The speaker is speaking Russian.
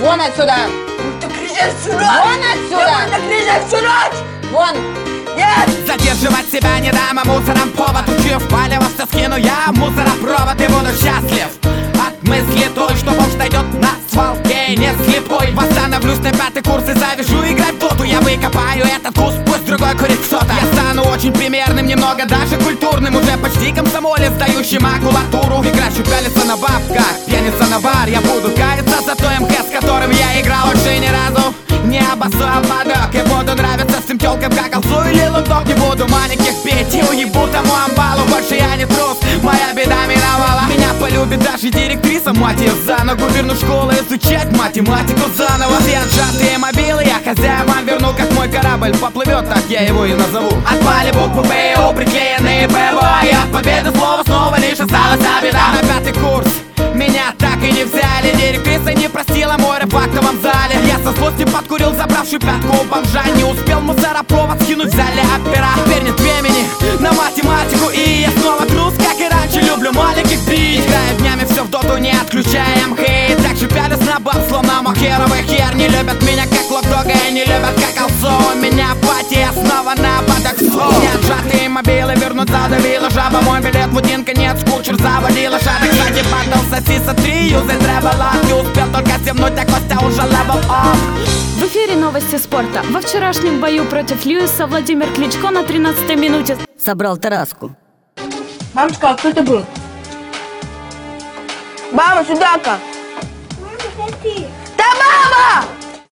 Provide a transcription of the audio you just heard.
Вон отсюда! Ты кричишь всю ночь! Вон отсюда! Ты кричишь всю ночь! Вон! Нет! Задерживать себя не дам, а мусором повод. Учив палево, все скину я мусоропровод и буду счастлив от мысли той, что Бог ждет на свалке. Не слепой, восстановлюсь на 5-й курс и завяжу играть в доту. Я выкопаю этот куст, пусть другой курит что-то. Я стану очень примерным, немного даже культурным. Уже почти комсомолец, сдающий макулатуру. Играющий пялится на бабках, пьяница на бар. Я буду каяться за той МХ, с которым я играл вообще ни разу. Не обоссу ободок, и буду нравиться всем тёлкам, как Алсу или Лудок. Не буду маленьких петь и уебу тому амбалу. Больше я не трус, моя беда миновала. Меня полюбит даже директриса, мать ее за ногу. Верну в школу изучать математику заново. Все отжатые мобилы я хозяевам верну, как мой корабль поплывет, так я его и назову. Отпали буквы БО, приклеенные ПВО. И от победы слова снова лишь осталась беда. На 5-й курс меня так и не взяли. Директриса не простила мой рэп в актовом зале. Я со злости подкурил, забравший пятку у бомжа. Не успел мусоропровод скинуть, взяли опера. Теперь нет времени на математику, и я снова трус, как и раньше. Люблю маленьких бить, играю днями все в доту, не отключая МХ. Так же пялись на баб, словно мохеровый хер. Не любят меня как локдога, и не любят как Алсу. У меня апатия снова на бодоксу. Не отжатые мобилы вернут, задавила жаба. Мой билет в один конец, кучер завалила шаты. Кстати, поддался Сиса 3, юзай тревелап. Не успел только севнуть, а Костя уже level up. В эфире новости спорта. Во вчерашнем бою против Льюиса Владимир Кличко на 13-й минуте собрал Тараску. Мамочка, а кто это был? Мама, сюда-ка! Да, мама!